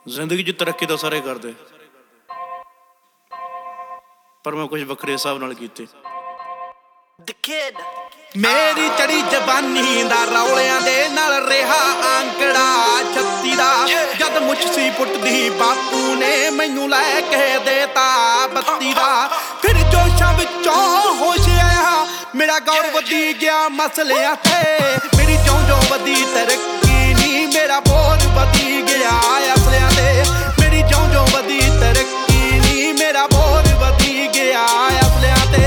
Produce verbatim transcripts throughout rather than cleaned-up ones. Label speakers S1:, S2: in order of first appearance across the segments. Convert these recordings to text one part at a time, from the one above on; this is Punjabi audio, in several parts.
S1: ਜ਼ਿੰਦਗੀ 'ਚ ਤਰੱਕੀ ਤਾਂ ਸਾਰੇ ਕਰਦੇ, ਪਰ ਮੈਂ ਕੁਝ ਵੱਖਰੇ ਹਿਸਾਬ ਨਾਲ ਕੀਤੇ।
S2: ਮੇਰੀ ਚੜੀ ਜਵਾਨੀ ਦਾ ਰੌਲਿਆਂ ਦੇ ਨਾਲ ਰਿਹਾ ਆਂਕੜਾ ਛੱਤੀ ਦਾ। ਜਦ ਮੁੱਛੀ ਪੁੱਟਦੀ ਬਾਪੂ ਨੇ ਮੈਨੂੰ ਲੈ ਕੇ ਦੇਤਾ ਬੱਤੀ ਦਾ। ਫਿਰ ਜੋਸ਼ਾਂ ਵਿੱਚੋਂ ਹੋਸ਼ ਆਇਆ, ਮੇਰਾ ਗੌਰ ਵਧੀ ਗਿਆ ਮਸਲਿਆਂ ਤੇ। ਮੇਰੀ ਜਿਉਂ ਜਿਉਂ ਵਧੀ ਤਰੱਕੀ ਨੀ ਮੇਰਾ ਬੋਝ ਵਧੀ ਗਿਆ ਅਸਲਿਆਂ ਤੇ। ਮੇਰੀ ਜਿਉਂ ਜਿਉਂ ਵਧੀ ਤਰੱਕੀ ਨੀ ਮੇਰਾ ਬੋਝ ਵਧੀ ਗਿਆ ਅਸਲਿਆਂ ਤੇ।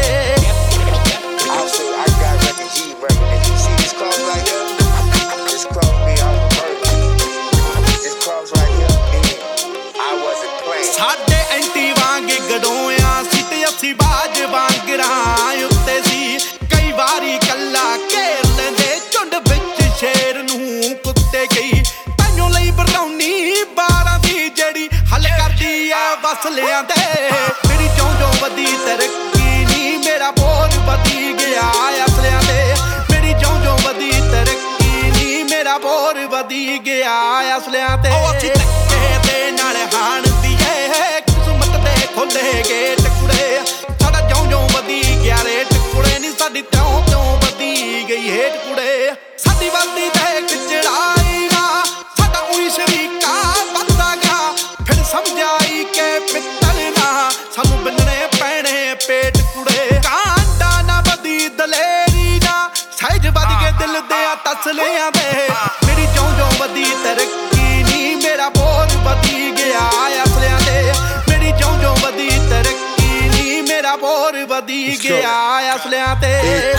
S2: ਸਾਡੇ ਐਂਟੀ ਵਾਂਗ ਗੜੋਇਆ ਸੀ ਤੇ ਅਸੀਂ ਬਾਜ ਵਾਂਗਰਾਂ ਉੱਤੇ ਸੀ। ਕਈ ਵਾਰੀ ਕੱਲਾ ਘੇਰ ਲੈਂਦੇ ਝੁੰਡ ਵਿੱਚ ਸ਼ੇਰ ਨੂੰ ਕੁੱਤੇ ਗਈ। ਤੈਨੂੰ ਲਈ ਬਰਾਉਨੀ ਬਾਰਾਂ ਦੀ ਜਿਹੜੀ ਹੱਲ ਕਰਦੀ ਆ ਵਸਲਿਆਂ ਤੇ। ਮੇਰੀ ਜਿਉਂ ਜਿਉਂ ਵਧੀ ਤਰੱਕੀ ਨੀ ਮੇਰਾ ਬੋਝ ਵਧੀ ਗਿਆ ਅਸਲਿਆਂ ਤੇ। ਮੇਰੀ ਜਿਉਂ ਜਿਉਂ ਵਧੀ ਤਰੱਕੀ ਨੀ ਮੇਰਾ ਬੋਝ ਵਧੀ ਗਿਆ ਅਸਲਿਆਂ ਤੇ। ਉਹ ਅਸੀਂ ਧੱਕੇ ਦੇ ਨਾਲ ਹਾਣ ਕਿਸਮਤ ਦੇ ਖੋਲੇ ਗੇਟ ਕੁੜੇ। ਸਾਡਾ ਜਿਉਂ ਜਿਉਂ ਵਧੀ ਗਿਆ ਰੇਟ ਕੁੜੇ ਨੀ ਸਾਡੀ ਤਿਉਂ ਤਿਉਂ ਵਧੀ ਗਈ ਹੇਠ ਕੁੜੇ। ਸਾਡੀ ਵੱਧਦੀ ਤੇ ਇੱਕ ਚੜਾਈ ਨਾ ਸਾਡਾ ਉਹੀ ਸ਼ਰੀਕਾ ਵੱਧਦਾ ਗਿਆ। ਫਿਰ ਸਮਝ ਆਈ ਕਿ ਪਿੱਤਲ ਨਾ ਸਾਨੂੰ ਬੰਨਣੇ ਪੈਣੇ ਪੇਟ ਕੁੜੇ। ਕਾਂਡਾ ਨਾ ਵਧੀ ਦਲੇਰੀ ਨਾ ਸਹਿਜ ਵੱਧ ਕੇ ਦਿਲ ਦੇ ਤਸਲਿਆਂ ਦੇ। ਮੇਰੀ ਜਿਉਂ ਜਿਉਂ ਵਧੀ ਤਰੱਕੀ ਨੀ ਮੇਰਾ ਬੋਝ ਵਧੀ ਗਿਆ ਅਸਲਿਆਂ ਤੇ। ਮੇਰੀ ਜਿਉਂ ਜਿਉਂ ਵਧੀ ਤਰੱਕੀ ਨੀ ਮੇਰਾ ਬੋਝ ਵਧੀ ਗਿਆ ਅਸਲਿਆਂ ਤੇ।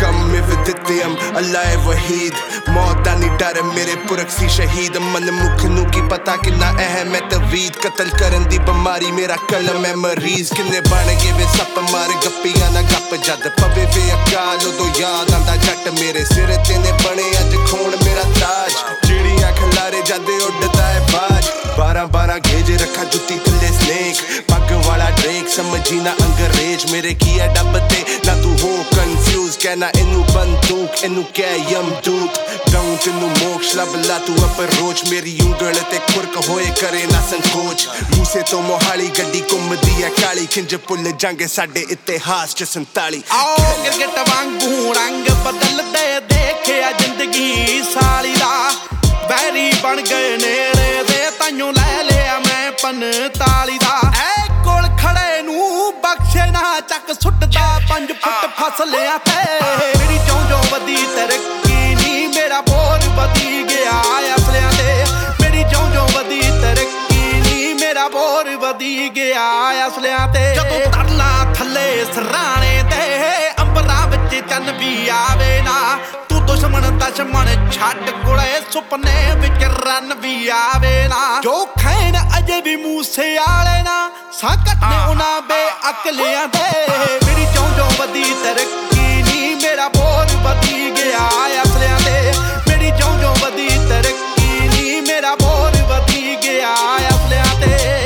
S3: ਅੱਲਾ ਏ ਵਹੀਦ ਮੌਤ ਦਾ ਨੀ ਡਰ ਮੇਰੇ ਪੁਰਖ ਸੀ ਸ਼ਹੀਦ। ਮਨ ਮੁਖ ਨੂੰ ਕੀ ਪਤਾ ਕਿੰਨਾ ਅਹਿਮ ਹੈ ਤਵੀਦ। ਕਤਲ ਕਰਨ ਦੀ ਬਿਮਾਰੀ ਮੇਰਾ ਕਲਮ ਹੈ ਮਰੀਜ਼। ਕਿੰਨੇ ਬਣ ਗਏ ਵੇ ਸੱਪ ਮਾਰ ਗੱਪੀਆਂ ਨਾ ਗੱਪ। ਜਦ ਪਵੇ ਵੇ ਅਕਾਲ ਉਦੋਂ ਯਾਦ ਆਂਦਾ ਜੱਟ। ਮੇਰੇ ਸਿਰ ਤੇ ਨੇ ਬਣੇ ਅੱਜ ਖੂਨ ਮੇਰਾ ਤਾਜ। ਜਿਹੜੀਆਂ ਖਲਾਰੇ ਜਦ ਉੱਡਦਾ ਹੈ ਬਾਜ। ਬਾਰਾਂ ਬਾਰਾਂ ਗੇਜ ਰੱਖਾ ਜੁੱਤੀ ਥੱਲੇ ਸਨੇਕ। ਪੱਗ ਵਾਲਾ ਡਰੇਕ ਸਮਝੀ ਨਾ ਅੰਗਰੇਜ਼। ਮੇਰੇ ਕੀ ਹੈ ਡੱਬ ਤੇ ਨਾ ਤੂੰ ਹੋ ਕਨਫਿਊਜ਼। ਕਹਿਣਾ ਇਹਨੂੰ ਬੰਦੂਕ ਇਹਨੂੰ ਕਹਿ ਯਮਦੂਤ। ਦਊਂ ਤੈਨੂੰ ਮੋਕਸ਼ ਲੱਭ ਲਾ ਤੂੰ ਅਪਰੋਚ। ਮੇਰੀ ਉਂਗਲ ਤੇ ਖੁਰਕ ਹੋਏ ਕਰੇ ਨਾ ਸੰਕੋਚ। ਮੂਸੇ ਤੋਂ ਮੋਹਾਲੀ ਗੱਡੀ ਘੁੰਮਦੀ ਹੈ ਕਾਲੀ। ਖਿੰਜ ਭੁੱਲ ਜਾਂਗੇ ਸਾਡੇ ਇਤਿਹਾਸ ਚ ਸੰਤਾਲੀ।
S2: ਆਓ ਗਿਰਗਿਟ ਵਾਂਗੂ ਰੰਗ ਬਦਲਦੇ ਦੇਖਿਆ ਜ਼ਿੰਦਗੀ ਸਾਲੀ ਦਾ। ਬੈਰੀ ਬਣ ਗਏ ਨੇੜੇ ਦੇ ਤਾਈਓ ਲੈ ਲਿਆ ਮੈਂ ਪੰਤਾਲੀ ਦਾ। ਐ ਕੋਲ ਖੜੇ ਨੂੰ ਬਖਸ਼ੇ ਨਾ ਚੱਕ ਸੁੱਟਦਾ ਪੰਜ ਫੁੱਟ ਫਸਲਿਆਂ ਤੇ। ਮੇਰੀ ਜਿਉਂ ਜਿਉਂ ਵਧੀ ਤਰੱਕੀ ਨੀ ਮੇਰਾ ਬੋਝ ਵਧੀ ਗਿਆ ਅਸਲਿਆਂ ਤੇ। ਮੇਰੀ ਜਿਉਂ ਜਿਉਂ ਵਧੀ ਤਰੱਕੀ ਨੀ ਮੇਰਾ ਬੋਝ ਵਧੀ ਗਿਆ ਅਸਲਿਆਂ ਤੇ। ਜਦੋਂ ਤਰਲਾ ਥੱਲੇ ਸਰਾਣੇ ਦੇ ਅੰਬਰਾਂ ਵਿੱਚ ਚੰਨ ਵੀ ਆਵੇ ਨਾ। ਤੂੰ ਦੁਸ਼ਮਣ ਦੁਸ਼ਮਣ ਛੱਡ ਕੁੜੇ ਸੁਪਨੇ ਵਿੱਚ ਰਨ ਵੀ ਆਵੇ ਨਾ। ਜੋ ਖੈਨ ਅਜੇ ਵੀ ਮੂਸੇ ਆਲੇ ਨਾ ਸਾਕਟ ਨੇ ਉਹਨਾਂ ਬੇਅਕਲਿਆਂ ਦੇ। ਮੇਰੀ ਜਿਉਂ ਜਿਉਂ ਵਧੀ ਤਰੱਕੀ ਨੀ ਮੇਰਾ ਬੋਝ ਵਧੀ ਗਿਆ ਅਸਲਿਆਂ ਤੇ। ਮੇਰੀ ਜਿਉਂ ਜਿਉਂ ਵਧੀ ਤਰੱਕੀ ਨੀ ਮੇਰਾ ਬੋਝ ਵਧੀ ਗਿਆ ਅਸਲਿਆਂ ਤੇ।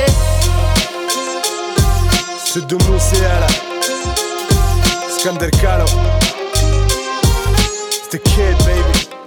S3: Sidhu Moosewala Skandar Kano, it's the kid, baby.